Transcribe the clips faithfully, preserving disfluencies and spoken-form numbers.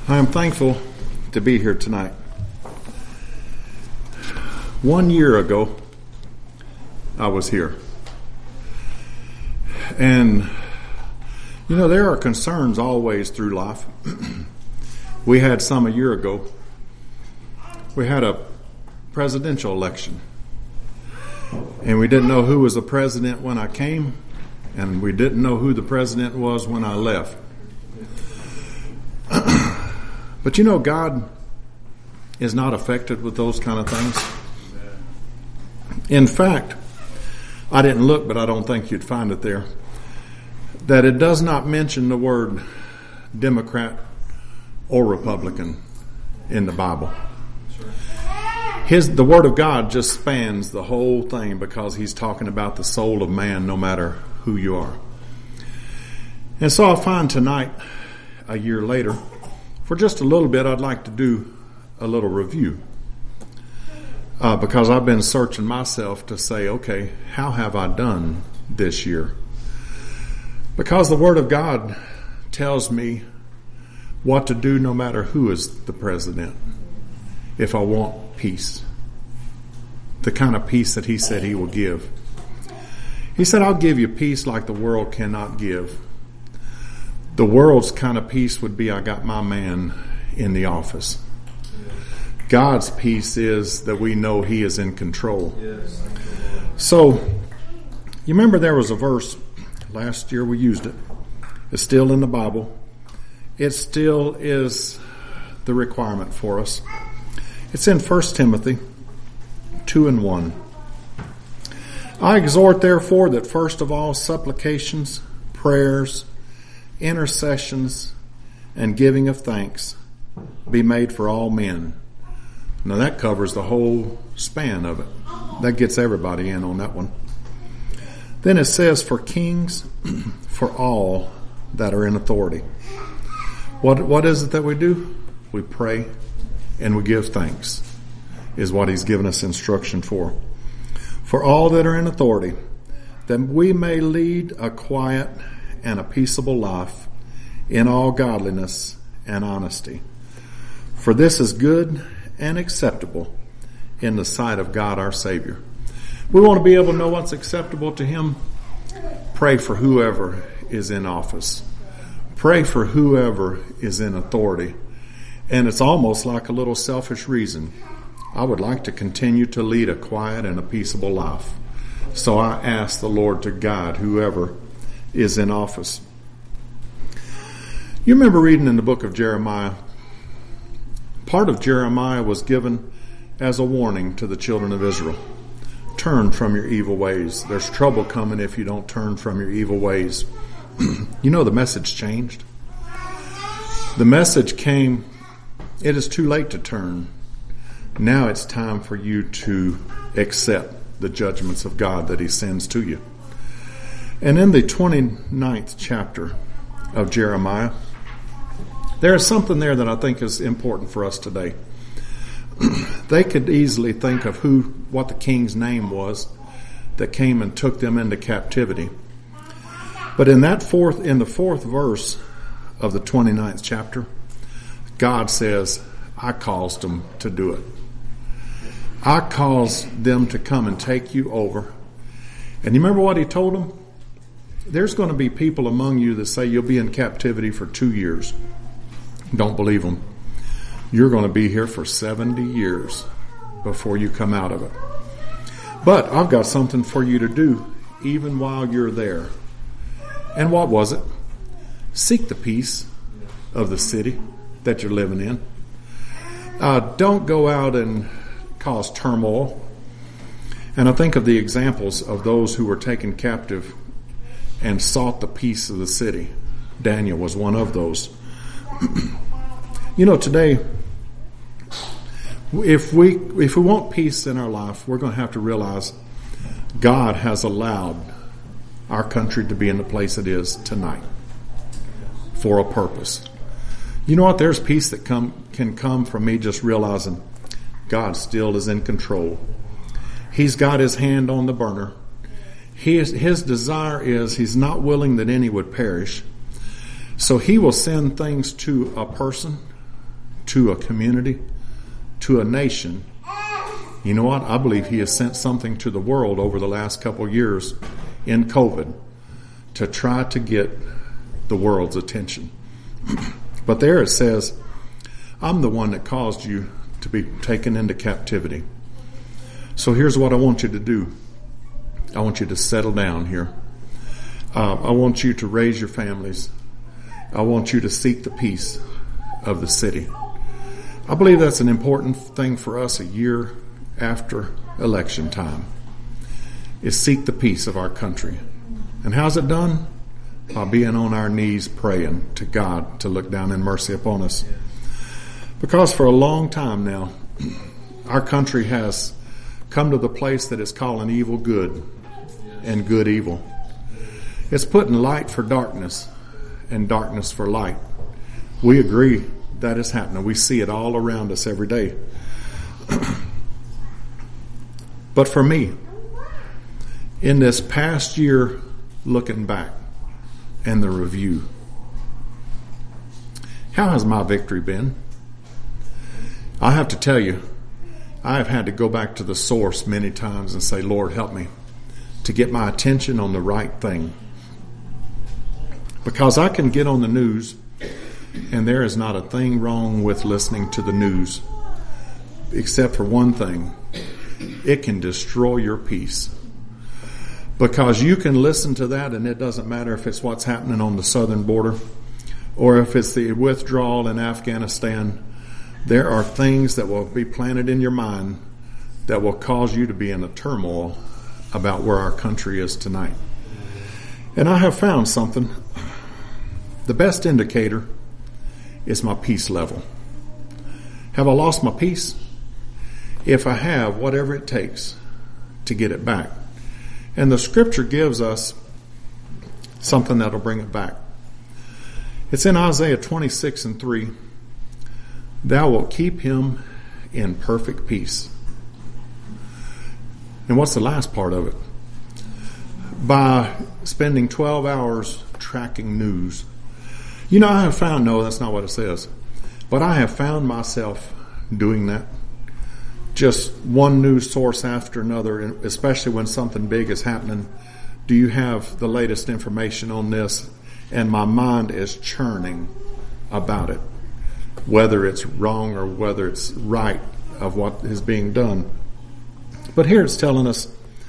I am thankful to be here tonight. One year ago, I was here. And, you know, there are concerns always through life. We had some a year ago. We had a presidential election. And we didn't know who was the president when I came, and we didn't know who the president was when I left. But you know, God is not affected with those kind of things. In fact, I didn't look, but I don't think you'd find it there, that it does not mention the word Democrat or Republican in the Bible. His, the Word of God just spans the whole thing because He's talking about the soul of man no matter who you are. And so I find tonight, a year later, for just a little bit, I'd like to do a little review. Uh, because I've been searching myself to say, okay, how have I done this year? Because the Word of God tells me what to do no matter who is the president if I want peace. The kind of peace that He said He will give. He said, I'll give you peace like the world cannot give. The world's kind of peace would be, I got my man in the office. God's peace is that we know He is in control. So, you remember there was a verse, last year we used it. It's still in the Bible. It still is the requirement for us. It's in First Timothy two and one. I exhort therefore that first of all supplications, prayers, intercessions, and giving of thanks be made for all men. Now that covers the whole span of it. That gets everybody in on that one. Then it says for kings, for all that are in authority. What what is it that we do? We pray and we give thanks, is what He's given us instruction for. For all that are in authority, that we may lead a quiet and a peaceable life in all godliness and honesty. For this is good and acceptable in the sight of God our Savior. We want to be able to know what's acceptable to Him. Pray for whoever is in office. Pray for whoever is in authority. And it's almost like a little selfish reason. I would like to continue to lead a quiet and a peaceable life. So I ask the Lord to guide whoever is in office. You remember reading in the book of Jeremiah, part of Jeremiah was given as a warning to the children of Israel. Turn from your evil ways. There's trouble coming if you don't turn from your evil ways. You know, the message changed. The message came, it is too late to turn. Now it's time for you to accept the judgments of God that He sends to you. And in the twenty-ninth chapter of Jeremiah, there is something there that I think is important for us today. They could easily think of who, what the king's name was that came and took them into captivity. But in that fourth, in the fourth verse of the twenty-ninth chapter, God says, I caused them to do it. I caused them to come and take you over. And you remember what He told them? There's going to be people among you that say you'll be in captivity for two years. Don't believe them. You're going to be here for seventy years before you come out of it. But I've got something for you to do even while you're there. And what was it? Seek the peace of the city that you're living in. Uh, don't go out and cause turmoil. And I think of the examples of those who were taken captive and sought the peace of the city. Daniel was one of those. You know, today, if we if we want peace in our life, we're going to have to realize God has allowed our country to be in the place it is tonight for a purpose. You know what? There's peace that come can come from me just realizing God still is in control. He's got His hand on the burner. He is, his desire is He's not willing that any would perish. So He will send things to a person to a community, to a nation. You know what? I believe he has sent something to the world over the last couple of years in COVID to try to get the world's attention. But there it says, I'm the one that caused you to be taken into captivity. So here's what I want you to do. I want you to settle down here. Uh, I want you to raise your families. I want you to seek the peace of the city. I believe that's an important thing for us a year after election time, is seek the peace of our country. And how's it done? By being on our knees praying to God to look down in mercy upon us. Because for a long time now, our country has come to the place that it's calling evil good and good evil. It's putting light for darkness and darkness for light. We agree that is happening. We see it all around us every day. But for me, in this past year, looking back and the review, how has my victory been? I have to tell you, I have had to go back to the source many times and say, Lord, help me to get my attention on the right thing. Because I can get on the news, and there is not a thing wrong with listening to the news, except for one thing. It can destroy your peace. Because you can listen to that, and it doesn't matter if it's what's happening on the southern border or if it's the withdrawal in Afghanistan. There are things that will be planted in your mind that will cause you to be in a turmoil about where our country is tonight. And I have found something. The best indicator is my peace level. Have I lost my peace? If I have, whatever it takes to get it back. And the scripture gives us something that'll bring it back. It's in Isaiah twenty-six and three. Thou wilt keep him in perfect peace. And what's the last part of it? By spending twelve hours tracking news. You know, I have found, no, that's not what it says. But I have found myself doing that. Just one news source after another, especially when something big is happening. Do you have the latest information on this? And my mind is churning about it, whether it's wrong or whether it's right of what is being done. But here it's telling us,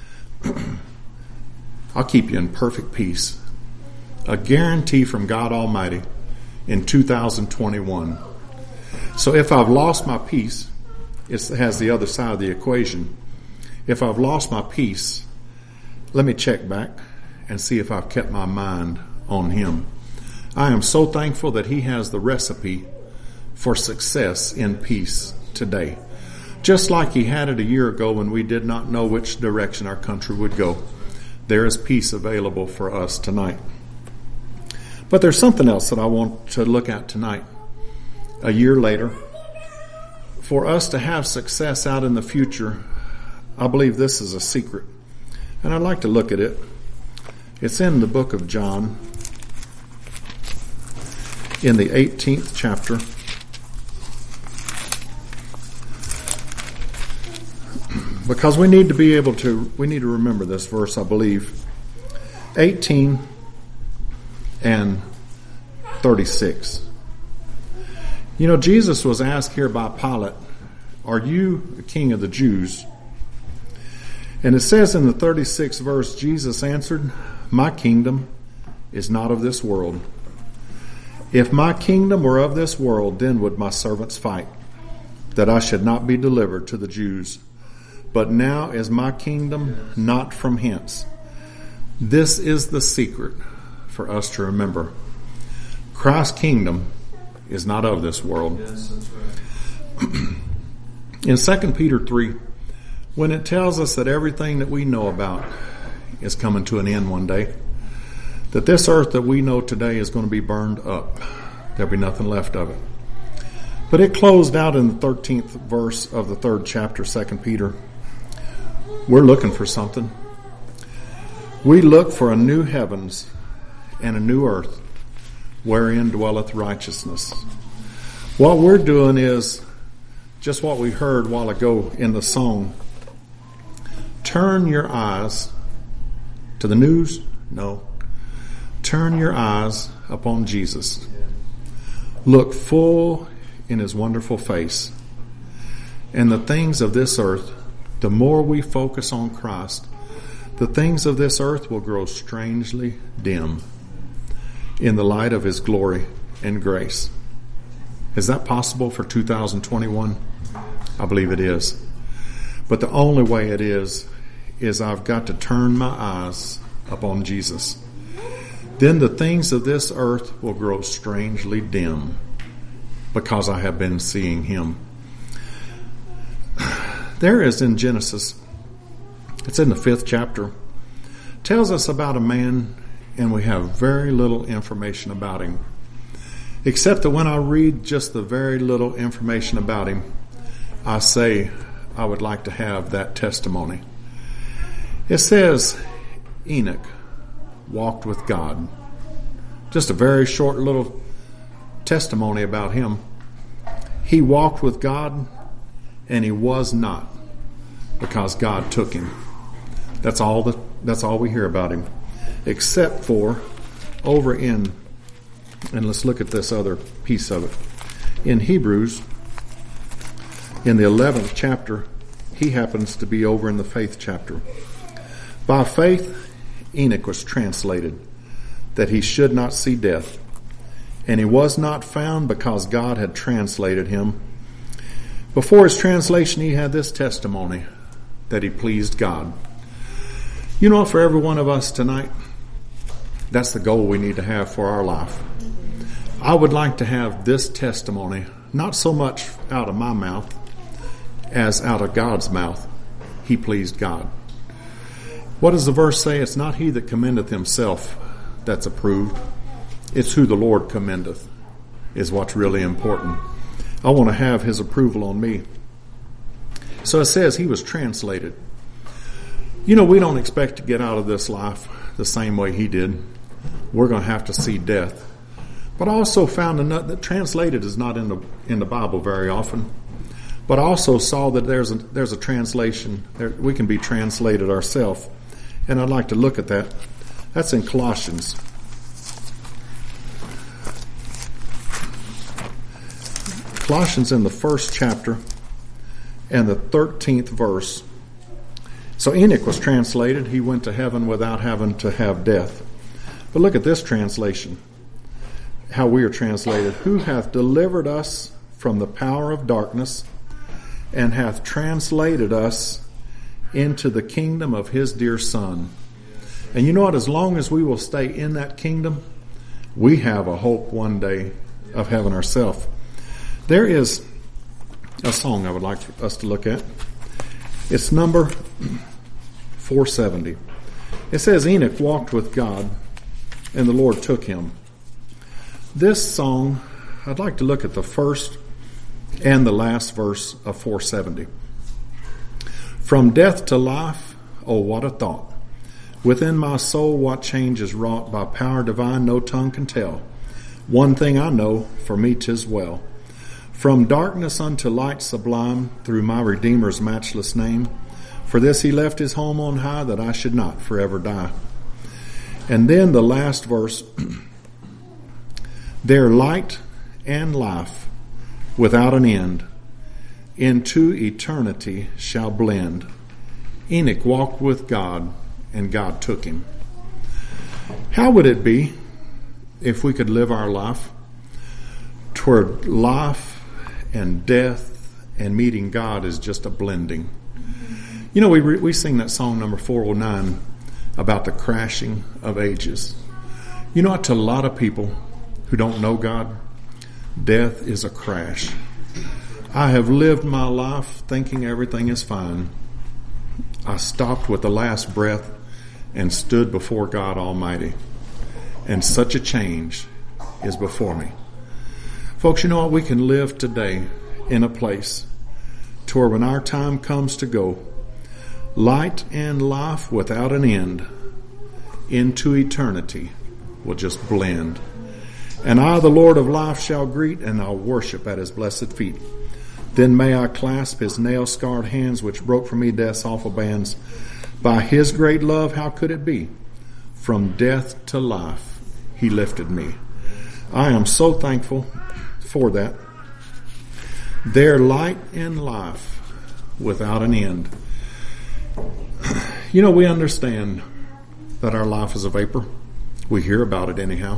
I'll keep you in perfect peace. A guarantee from God Almighty in two thousand twenty-one. So if I've lost my peace, it has the other side of the equation. If I've lost my peace, let me check back and see if I've kept my mind on Him. I am so thankful that He has the recipe for success in peace today. Just like He had it a year ago when we did not know which direction our country would go. There is peace available for us tonight. But there's something else that I want to look at tonight. A year later, for us to have success out in the future, I believe this is a secret. And I'd like to look at it. It's in the book of John, in the eighteenth chapter. Because we need to be able to, we need to remember this verse, I believe. eighteen and thirty-six. You know, Jesus was asked here by Pilate, are you the king of the Jews? And it says in the thirty-sixth verse, Jesus answered, my kingdom is not of this world. If my kingdom were of this world, then would my servants fight, that I should not be delivered to the Jews. But now is my kingdom not from hence. This is the secret for us to remember. Christ's kingdom is not of this world. Yes, that's right. In Second Peter three, when it tells us that everything that we know about is coming to an end one day, that this earth that we know today is going to be burned up. There'll be nothing left of it. But it closed out in the thirteenth verse of the third chapter, Second Peter. We're looking for something. We look for a new heavens and a new earth wherein dwelleth righteousness. What we're doing is just what we heard a while ago in the song. Turn your eyes to the news? No. Turn your eyes upon Jesus. Look full in his wonderful face. And the things of this earth, the more we focus on Christ, the things of this earth will grow strangely dim in the light of his glory and grace. Is that possible for two thousand twenty-one? I believe it is. But the only way it is, is I've got to turn my eyes upon Jesus. Then the things of this earth will grow strangely dim because I have been seeing him. There is in Genesis, it's in the fifth chapter, tells us about a man, and we have very little information about him. Except that when I read just the very little information about him, I say I would like to have that testimony. It says Enoch walked with God. Just a very short little testimony about him. He walked with God, and he was not, because God took him. That's all the, that's all we hear about him. Except for over in, and let's look at this other piece of it. In Hebrews, in the eleventh chapter, he happens to be over in the faith chapter. By faith, Enoch was translated, that he should not see death. And he was not found because God had translated him. Before his translation, he had this testimony, that he pleased God. You know, for every one of us tonight, that's the goal we need to have for our life. I would like to have this testimony, not so much out of my mouth as out of God's mouth. He pleased God. What does the verse say? It's not he that commendeth himself that's approved. It's who the Lord commendeth is what's really important. I want to have his approval on me. So it says he was translated. You know, we don't expect to get out of this life the same way he did. We're going to have to see death. But I also found another, that translated is not in the in the Bible very often. But I also saw that there's a, there's a translation. There, we can be translated ourselves. And I'd like to look at that. That's in Colossians. Colossians in the first chapter and the thirteenth verse. So Enoch was translated. He went to heaven without having to have death. But look at this translation. How we are translated. Who hath delivered us from the power of darkness and hath translated us into the kingdom of his dear Son. And you know what? As long as we will stay in that kingdom, we have a hope one day of heaven ourselves. There is a song I would like us to look at. It's number four seventy. It says, Enoch walked with God, and the Lord took him. This song, I'd like to look at the first and the last verse of four seventy. From death to life, oh what a thought. Within my soul what change is wrought by power divine no tongue can tell. One thing I know, for me 'tis well. From darkness unto light sublime, through my Redeemer's matchless name. For this he left his home on high, that I should not forever die. And then the last verse, their light and life without an end into eternity shall blend. Enoch walked with God, and God took him. How would it be if we could live our life toward life and death and meeting God is just a blending? You know, we re- we sing that song number four oh nine about the crashing of ages. You know what, to a lot of people who don't know God, death is a crash. I have lived my life thinking everything is fine. I stopped with the last breath and stood before God Almighty. And such a change is before me. Folks, you know what? We can live today in a place to where when our time comes to go, light and life without an end into eternity will just blend. And I, the Lord of life, shall greet, and I'll worship at his blessed feet. Then may I clasp his nail-scarred hands, which broke for me death's awful bands. By his great love, how could it be? From death to life, he lifted me. I am so thankful for that. Their light and life without an end. You know, we understand that our life is a vapor. We hear about it anyhow.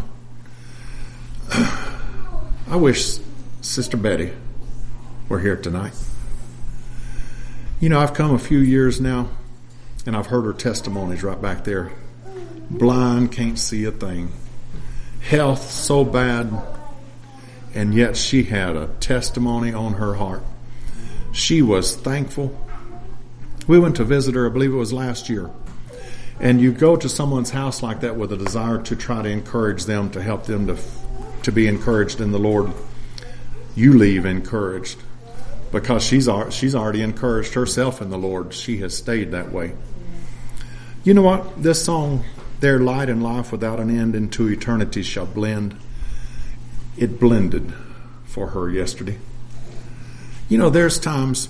I wish Sister Betty were here tonight. You know, I've come a few years now, and I've heard her testimonies right back there. Blind, can't see a thing. Health so bad, and yet she had a testimony on her heart. She was thankful. We went to visit her, I believe it was last year. And you go to someone's house like that with a desire to try to encourage them, to help them to to be encouraged in the Lord. You leave encouraged because she's she's already encouraged herself in the Lord. She has stayed that way. You know what? This song, their light and life without an end into eternity shall blend. It blended for her yesterday. You know, there's times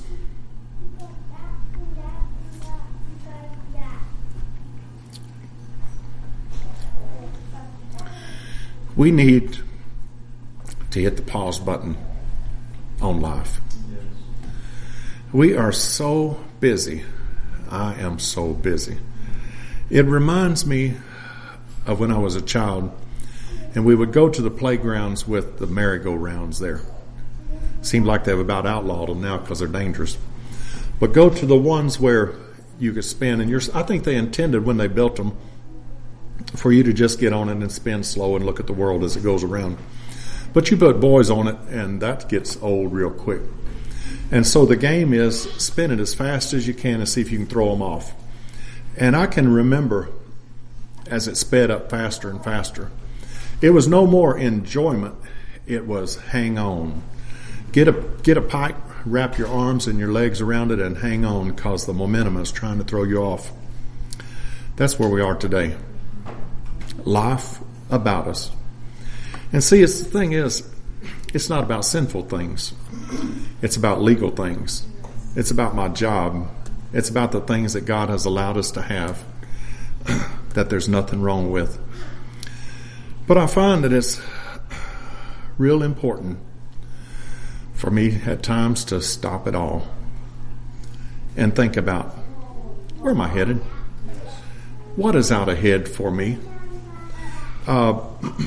we need to hit the pause button on life. Yes. We are so busy. I am so busy. It reminds me of when I was a child and we would go to the playgrounds with the merry-go-rounds there. Seemed like they've about outlawed them now because they're dangerous. But go to the ones where you could spin, and you're, I think they intended when they built them for you to just get on it and spin slow and look at the world as it goes around. But you put boys on it, and that gets old real quick. And so the game is spin it as fast as you can and see if you can throw them off. And I can remember as it sped up faster and faster, it was no more enjoyment. It was hang on. Get a, get a pike, wrap your arms and your legs around it and hang on because the momentum is trying to throw you off. That's where we are today. Life about us. And see, it's, the thing is, it's not about sinful things. It's about legal things. It's about my job. It's about the things that God has allowed us to have that there's nothing wrong with. But I find that it's real important for me at times to stop it all and think about, where am I headed? What is out ahead for me? Uh,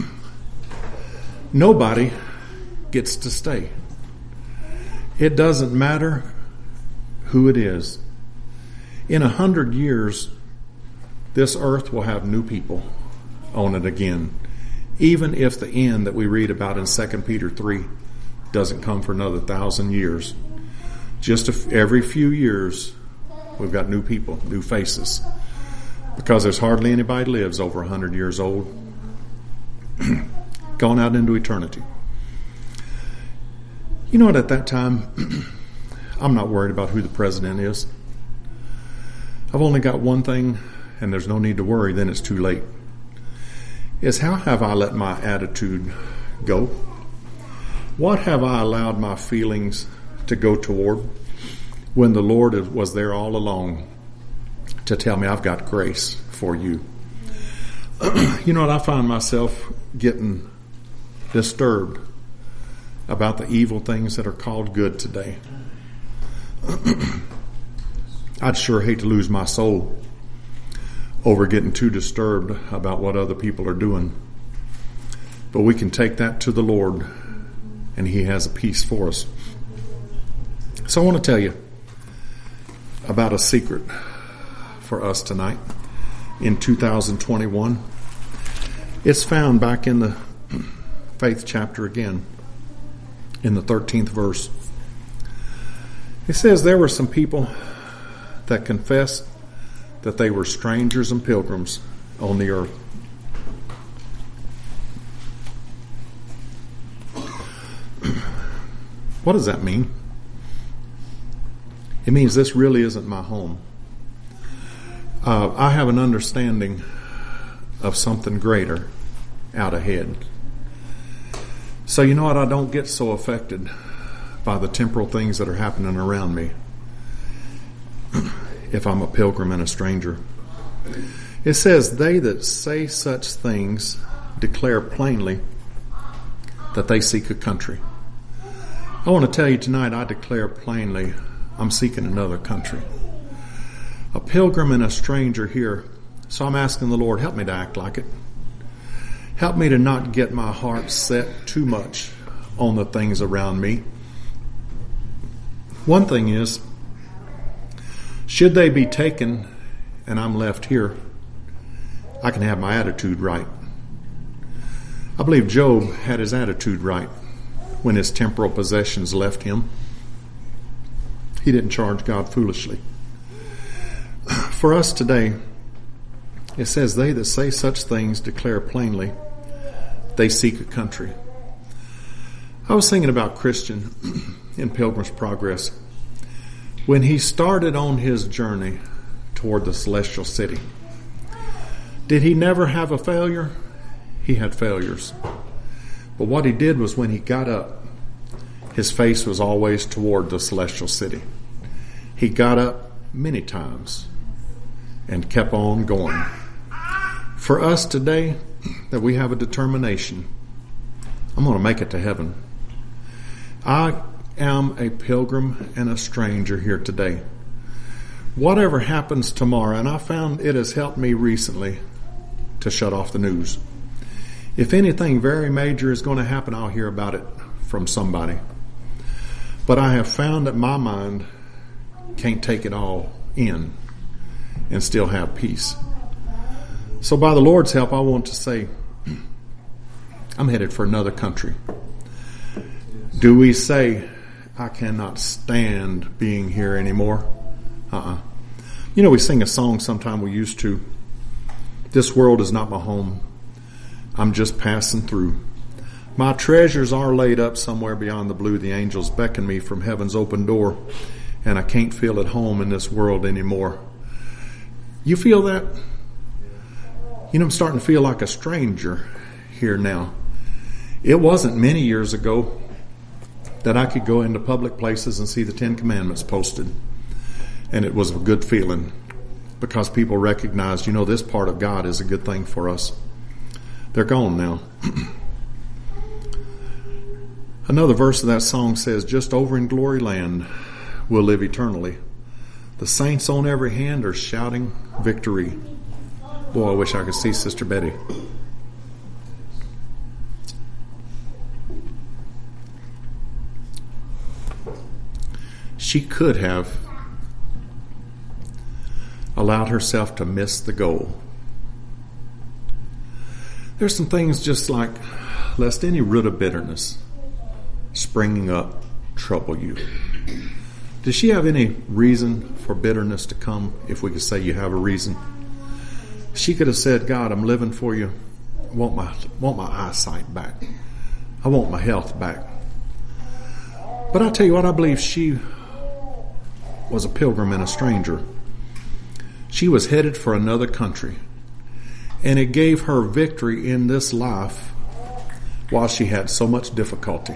nobody gets to stay. It doesn't matter who it is. In a hundred years, this earth will have new people on it again. Even if the end that we read about in Second Peter three doesn't come for another thousand years. Just a, every few years, we've got new people, new faces. Because there's hardly anybody lives over a hundred years old. Gone out into eternity. You know what, at that time, I'm not worried about who the president is. I've only got one thing, and there's no need to worry, then it's too late. Is how have I let my attitude go? What have I allowed my feelings to go toward when the Lord was there all along to tell me I've got grace for you? You know what, I find myself getting disturbed about the evil things that are called good today. I'd sure hate to lose my soul over getting too disturbed about what other people are doing. But we can take that to the Lord, and He has a peace for us. So I want to tell you about a secret for us tonight in two thousand twenty-one. It's found back in the faith chapter again, in the thirteenth verse. It says there were some people that confessed that they were strangers and pilgrims on the earth. What does that mean? It means this really isn't my home. Uh, I have an understanding of something greater out ahead. So you know what? I don't get so affected by the temporal things that are happening around me if I'm a pilgrim and a stranger. It says, they that say such things declare plainly that they seek a country. I want to tell you tonight, I declare plainly, I'm seeking another country. A pilgrim and a stranger here. So I'm asking the Lord, help me to act like it. Help me to not get my heart set too much on the things around me. One thing is, should they be taken and I'm left here, I can have my attitude right. I believe Job had his attitude right when his temporal possessions left him. He didn't charge God foolishly. For us today, it says, they that say such things declare plainly they seek a country. I was thinking about Christian in Pilgrim's Progress. When he started on his journey toward the celestial city, did he never have a failure? He had failures. But what he did was when he got up, his face was always toward the celestial city. He got up many times and kept on going. For us today, that we have a determination, I'm going to make it to heaven. I am a pilgrim and a stranger here today. Whatever happens tomorrow, and I found it has helped me recently to shut off the news. If anything very major is going to happen, I'll hear about it from somebody. But I have found that my mind can't take it all in and still have peace. So by the Lord's help, I want to say, I'm headed for another country. Do we say, I cannot stand being here anymore? Uh-uh. You know, we sing a song sometime we used to. This world is not my home. I'm just passing through. My treasures are laid up somewhere beyond the blue. The angels beckon me from heaven's open door, and I can't feel at home in this world anymore. You feel that? You know, I'm starting to feel like a stranger here now. It wasn't many years ago that I could go into public places and see the Ten Commandments posted. And it was a good feeling because people recognized, you know, this part of God is a good thing for us. They're gone now. Another verse of that song says, just over in glory land we'll live eternally. The saints on every hand are shouting victory. Boy, I wish I could see Sister Betty. She could have allowed herself to miss the goal. There's some things just like, lest any root of bitterness springing up trouble you. Does she have any reason for bitterness to come, if we could say you have a reason? She could have said, God, I'm living for you. I want my, want my eyesight back. I want my health back. But I tell you what, I believe she was a pilgrim and a stranger. She was headed for another country. And it gave her victory in this life while she had so much difficulty.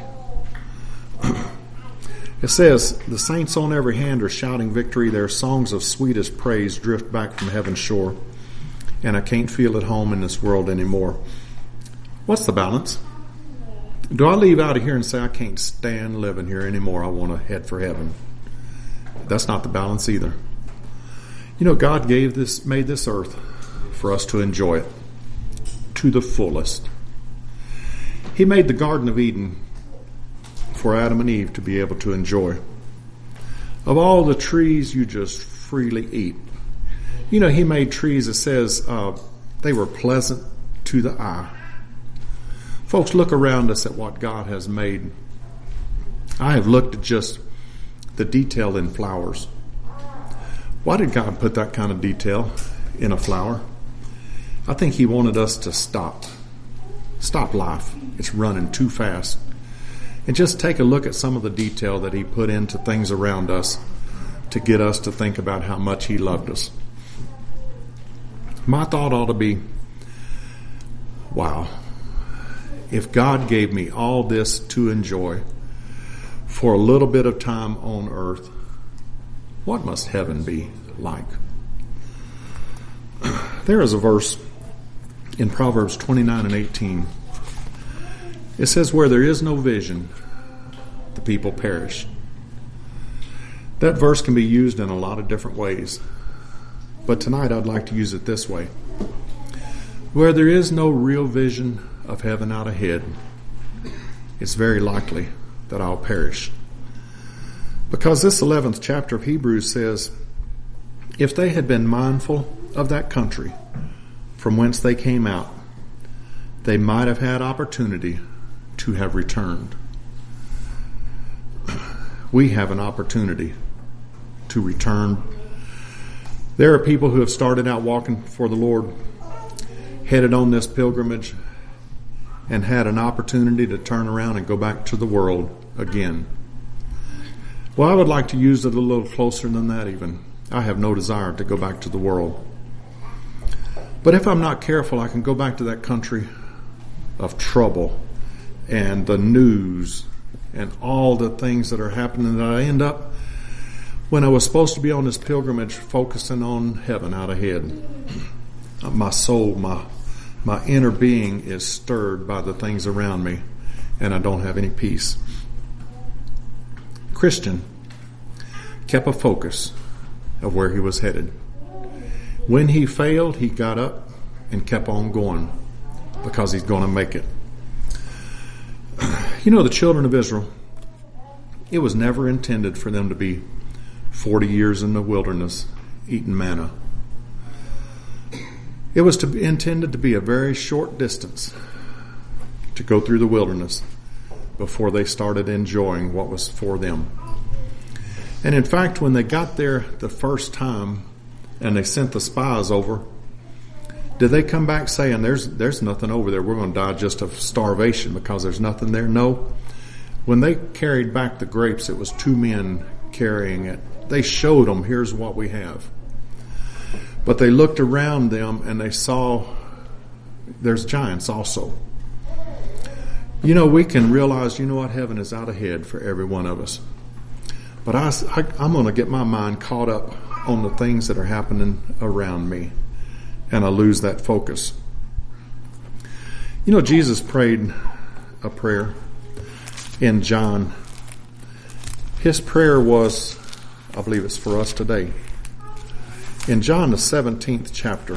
It says, the saints on every hand are shouting victory. Their songs of sweetest praise drift back from heaven's shore. And I can't feel at home in this world anymore. What's the balance? Do I leave out of here and say, I can't stand living here anymore, I want to head for heaven? That's not the balance either. You know, God gave this, made this earth for us to enjoy it to the fullest. He made the Garden of Eden for Adam and Eve to be able to enjoy. Of all the trees you just freely eat. You know, he made trees that says uh, they were pleasant to the eye. Folks, look around us at what God has made. I have looked at just the detail in flowers. Why did God put that kind of detail in a flower? I think he wanted us to stop. Stop life. It's running too fast. And just take a look at some of the detail that he put into things around us to get us to think about how much he loved us. My thought ought to be, wow, if God gave me all this to enjoy for a little bit of time on earth, what must heaven be like? There is a verse in Proverbs twenty-nine and eighteen. It says, where there is no vision, the people perish. That verse can be used in a lot of different ways, but tonight I'd like to use it this way. Where there is no real vision of heaven out ahead, it's very likely that I'll perish. Because this eleventh chapter of Hebrews says, if they had been mindful of that country from whence they came out, they might have had opportunity to have returned. We have an opportunity to return. There are people who have started out walking for the Lord, headed on this pilgrimage, and had an opportunity to turn around and go back to the world again. Well, I would like to use it a little closer than that even. I have no desire to go back to the world. But if I'm not careful, I can go back to that country of trouble and the news and all the things that are happening, that I end up, when I was supposed to be on this pilgrimage, focusing on heaven out ahead. My soul, my my inner being is stirred by the things around me, and I don't have any peace. Christian kept a focus of where he was headed. When he failed, he got up and kept on going, because he's going to make it. You know, the children of Israel, it was never intended for them to be forty years in the wilderness eating manna. It was to be intended to be a very short distance to go through the wilderness before they started enjoying what was for them. And in fact, when they got there the first time and they sent the spies over, did they come back saying, there's there's nothing over there, we're going to die just of starvation because there's nothing there? No. When they carried back the grapes, it was two men carrying it. They showed them, here's what we have. But they looked around them and they saw there's giants also. You know, we can realize, you know what, heaven is out ahead for every one of us. But I, I, I'm going to get my mind caught up on the things that are happening around me, and I lose that focus. You know, Jesus prayed a prayer in John. His prayer was, I believe it's for us today. In John, the seventeenth chapter,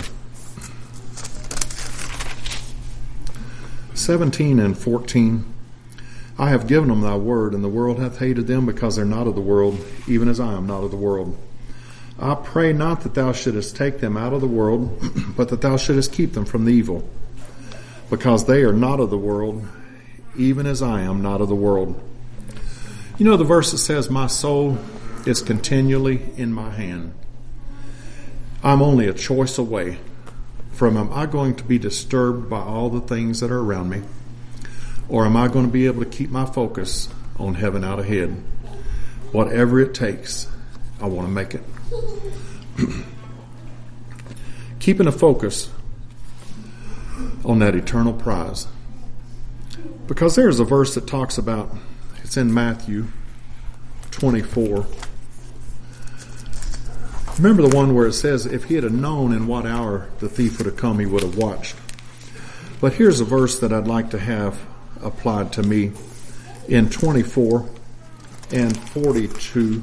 seventeen and fourteen, I have given them thy word, and the world hath hated them because they're not of the world, even as I am not of the world. I pray not that thou shouldest take them out of the world, but that thou shouldest keep them from the evil, because they are not of the world, even as I am not of the world. You know the verse that says, my soul is continually in my hand. I'm only a choice away from, am I going to be disturbed by all the things that are around me, or am I going to be able to keep my focus on heaven out ahead? Whatever it takes, I want to make it. Keeping a focus on that eternal prize. Because there's a verse that talks about, it's in Matthew twenty-four. Remember the one where it says, if he had known in what hour the thief would have come, he would have watched. But here's a verse that I'd like to have applied to me in twenty-four and forty-two.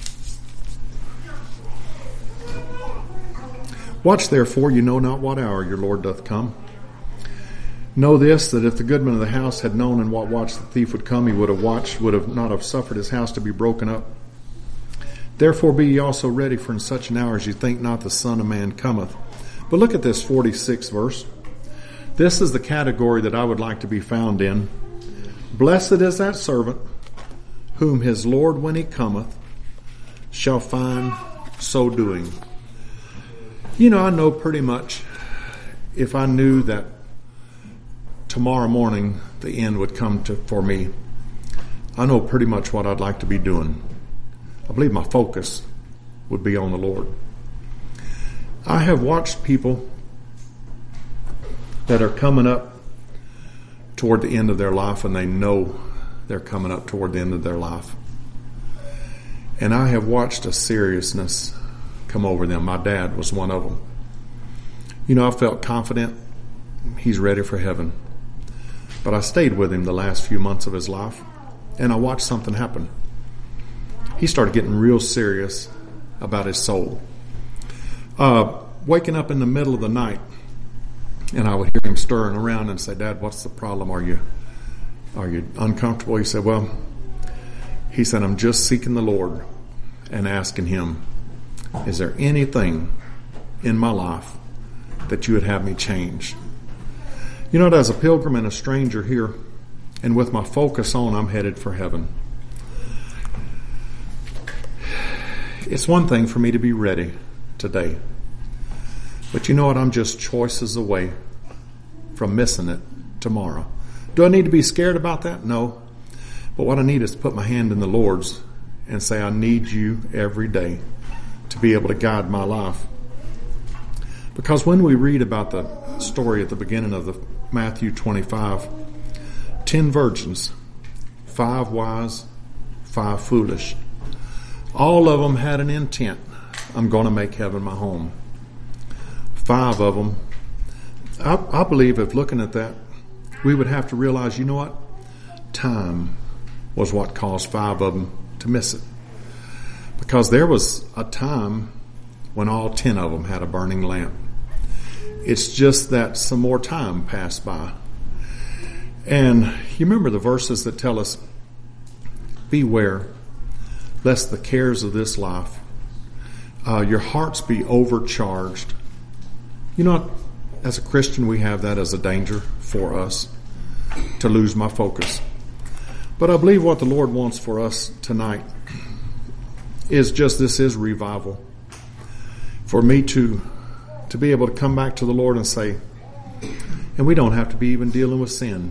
Watch therefore, you know not what hour your Lord doth come. Know this, that if the goodman of the house had known in what watch the thief would come, he would have watched, would have not have suffered his house to be broken up. Therefore be ye also ready, for in such an hour as ye think not the Son of Man cometh. But look at this forty-sixth verse. This is the category that I would like to be found in. Blessed is that servant whom his Lord, when he cometh, shall find so doing. You know, I know pretty much, if I knew that tomorrow morning the end would come to for me, I know pretty much what I'd like to be doing. I believe my focus would be on the Lord. I have watched people that are coming up toward the end of their life, and they know they're coming up toward the end of their life. And I have watched a seriousness come over them. My dad was one of them. You know, I felt confident he's ready for heaven. But I stayed with him the last few months of his life, and I watched something happen. He started getting real serious about his soul. Uh, waking up in the middle of the night, and I would hear him stirring around and say, "Dad, what's the problem? Are you, are you uncomfortable?" He said, well, he said, "I'm just seeking the Lord and asking him, is there anything in my life that you would have me change?" You know, as a pilgrim and a stranger here, and with my focus on, I'm headed for heaven. It's one thing for me to be ready today. But you know what? I'm just choices away from missing it tomorrow. Do I need to be scared about that? No. But what I need is to put my hand in the Lord's and say, I need you every day to be able to guide my life. Because when we read about the story at the beginning of the Matthew twenty-five, ten virgins, five wise, five foolish. All of them had an intent. I'm going to make heaven my home. Five of them, I, I believe if looking at that, we would have to realize, you know what? Time was what caused five of them to miss it. Because there was a time when all ten of them had a burning lamp. It's just that some more time passed by. And you remember the verses that tell us, beware lest the cares of this life, uh, your hearts be overcharged. You know what? As a Christian, we have that as a danger for us to lose my focus. But I believe what the Lord wants for us tonight is just this is revival. For me to to be able to come back to the Lord and say, and we don't have to be even dealing with sin.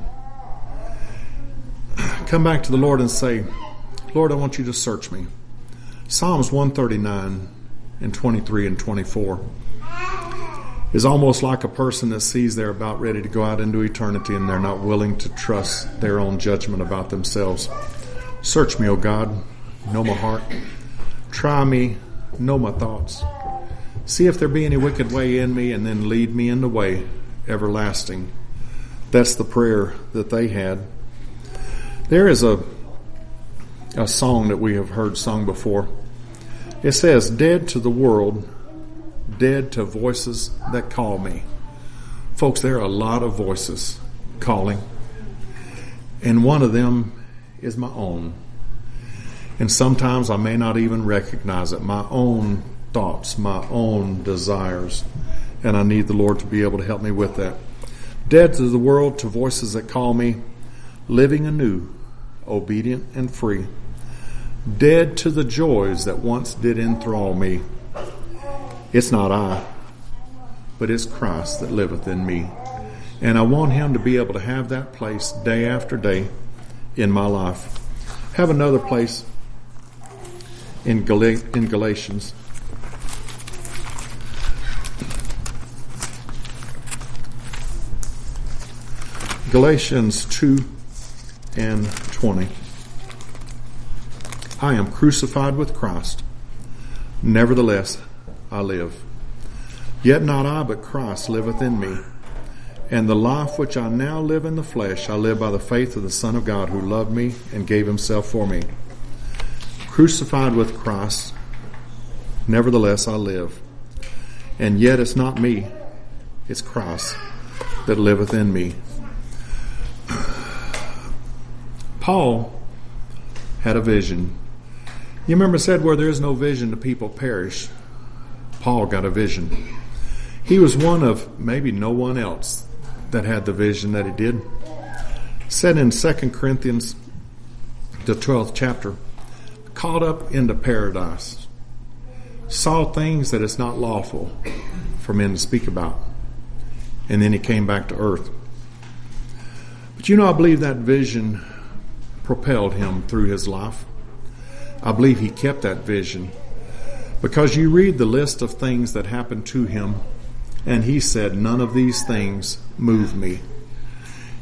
Come back to the Lord and say, Lord, I want you to search me. Psalms one thirty-nine and twenty-three and twenty-four is almost like a person that sees they're about ready to go out into eternity and they're not willing to trust their own judgment about themselves. Search me, O God, know my heart. Try me, know my thoughts. See if there be any wicked way in me, and then lead me in the way everlasting. That's the prayer that they had. There is a a song that we have heard sung before. It says, dead to the world, dead to voices that call me. Folks, there are a lot of voices calling, and one of them is my own. And sometimes I may not even recognize it. My own thoughts, my own desires. And I need the Lord to be able to help me with that. Dead to the world, to voices that call me, living anew, obedient and free. Dead to the joys that once did enthrall me. It's not I, but it's Christ that liveth in me. And I want him to be able to have that place day after day in my life. Have another place in Gal- in Galatians. Galatians two and twenty. I am crucified with Christ. Nevertheless, I live. Yet not I, but Christ liveth in me. And the life which I now live in the flesh, I live by the faith of the Son of God, who loved me and gave himself for me. Crucified with Christ, nevertheless I live. And yet it's not me, it's Christ that liveth in me. Paul had a vision. You remember it said, where there is no vision, the people perish. Paul got a vision. He was one of maybe no one else that had the vision that he did. It said in Second Corinthians, the twelfth chapter, caught up into paradise, saw things that it's not lawful for men to speak about. And then he came back to earth. But you know, I believe that vision propelled him through his life. I believe he kept that vision, because you read the list of things that happened to him, and he said, none of these things move me.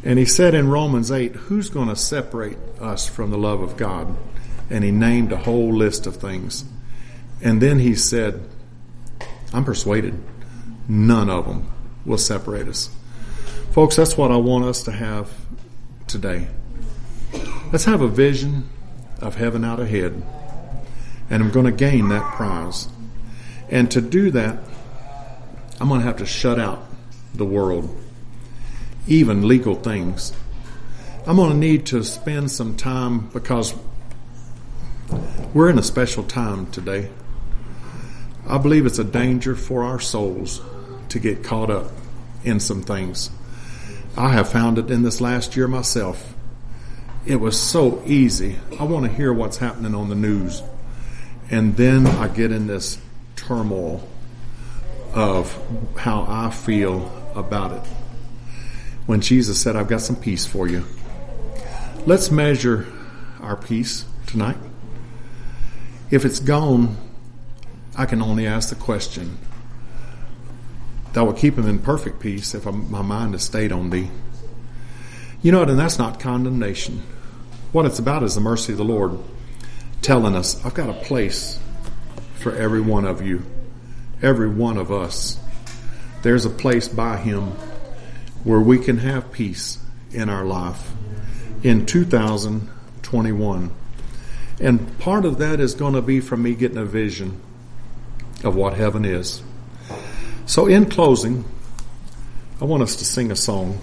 And he said in Romans eight, who's going to separate us from the love of God? And he named a whole list of things. And then he said, I'm persuaded none of them will separate us. Folks, that's what I want us to have today. Let's have a vision of heaven out ahead. And I'm going to gain that prize. And to do that, I'm going to have to shut out the world, even legal things. I'm going to need to spend some time, because we're in a special time today. I believe it's a danger for our souls to get caught up in some things. I have found it in this last year myself. It was so easy. I want to hear what's happening on the news. And then I get in this turmoil of how I feel about it. When Jesus said, I've got some peace for you. Let's measure our peace tonight. If it's gone, I can only ask the question, that will keep him in perfect peace if my mind has stayed on thee. You know what? And that's not condemnation. What it's about is the mercy of the Lord telling us, I've got a place for every one of you, every one of us. There's a place by him where we can have peace in our life in two thousand twenty-one. And part of that is going to be from me getting a vision of what heaven is. So in closing, I want us to sing a song.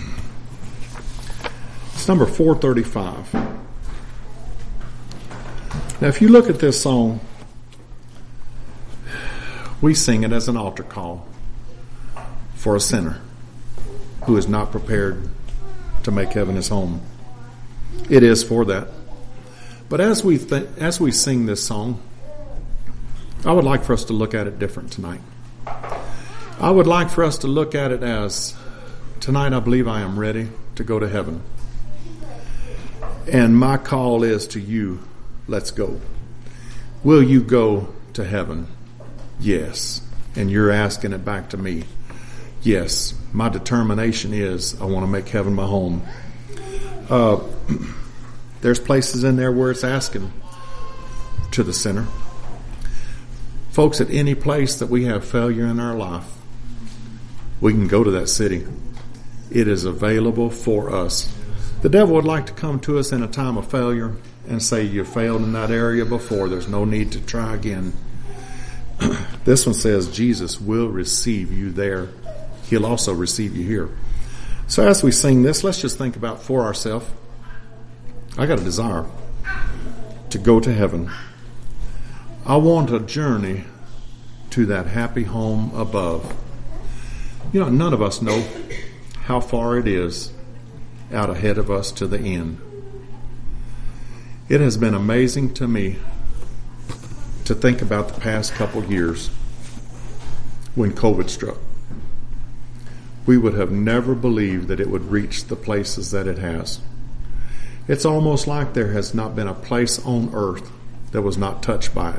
It's number four thirty-five. Now if you look at this song, we sing it as an altar call for a sinner who is not prepared to make heaven his home. It is for that. But as we th- as we sing this song, I would like for us to look at it different tonight. I would like for us to look at it as, tonight I believe I am ready to go to heaven. And my call is to you, let's go. Will you go to heaven? Yes. And you're asking it back to me. Yes. My determination is I want to make heaven my home. Uh, there's places in there where it's asking to the sinner. Folks, at any place that we have failure in our life, we can go to that city. It is available for us. The devil would like to come to us in a time of failure and say, you failed in that area before. There's no need to try again. This one says Jesus will receive you there. He'll also receive you here. So as we sing this, let's just think about for ourselves. I got a desire to go to heaven. I want a journey to that happy home above. You know, none of us know how far it is out ahead of us to the end. It has been amazing to me to think about the past couple years when COVID struck. We would have never believed that it would reach the places that it has. It's almost like there has not been a place on earth that was not touched by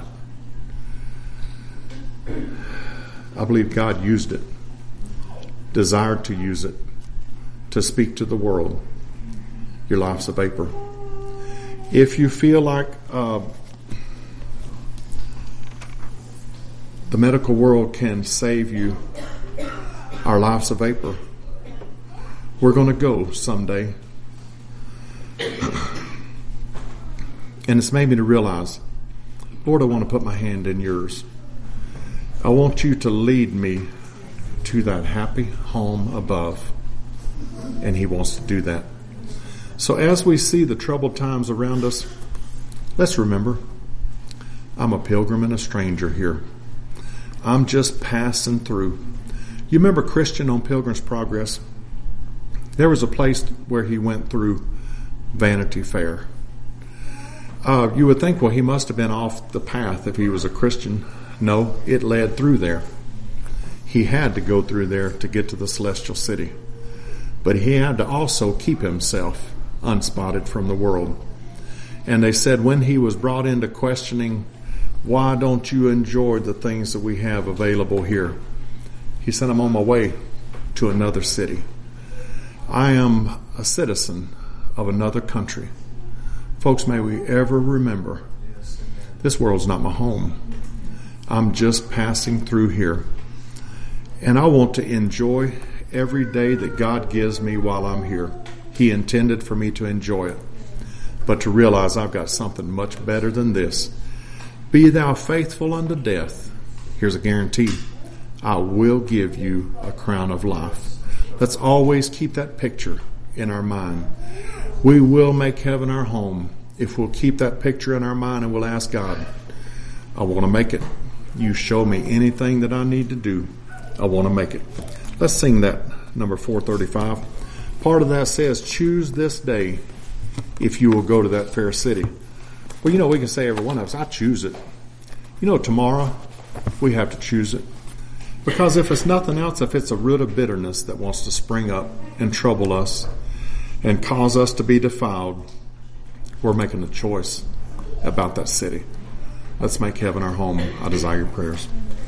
it. I believe God used it, desired to use it, to speak to the world. Your life's a vapor. If you feel like uh, the medical world can save you, our life's a vapor. We're going to go someday. And it's made me to realize, Lord, I want to put my hand in yours. I want you to lead me to that happy home above. And he wants to do that. So as we see the troubled times around us, let's remember, I'm a pilgrim and a stranger here. I'm just passing through. You remember Christian on Pilgrim's Progress? There was a place where he went through Vanity Fair. Uh, you would think, well, he must have been off the path if he was a Christian. No, it led through there. He had to go through there to get to the celestial city. But he had to also keep himself unspotted from the world. And they said when he was brought into questioning, why don't you enjoy the things that we have available here? He said, I'm on my way to another city. I am a citizen of another country. Folks, may we ever remember, this world's not my home. I'm just passing through here. And I want to enjoy every day that God gives me while I'm here. He intended for me to enjoy it, but to realize I've got something much better than this. Be thou faithful unto death. Here's a guarantee. I will give you a crown of life. Let's always keep that picture in our mind. We will make heaven our home if we'll keep that picture in our mind and we'll ask God, I want to make it. You show me anything that I need to do. I want to make it. Let's sing that, number four thirty-five. Part of that says, choose this day if you will go to that fair city. Well, you know, we can say every one of us, I choose it. You know, tomorrow we have to choose it. Because if it's nothing else, if it's a root of bitterness that wants to spring up and trouble us and cause us to be defiled, we're making a choice about that city. Let's make heaven our home. I desire your prayers.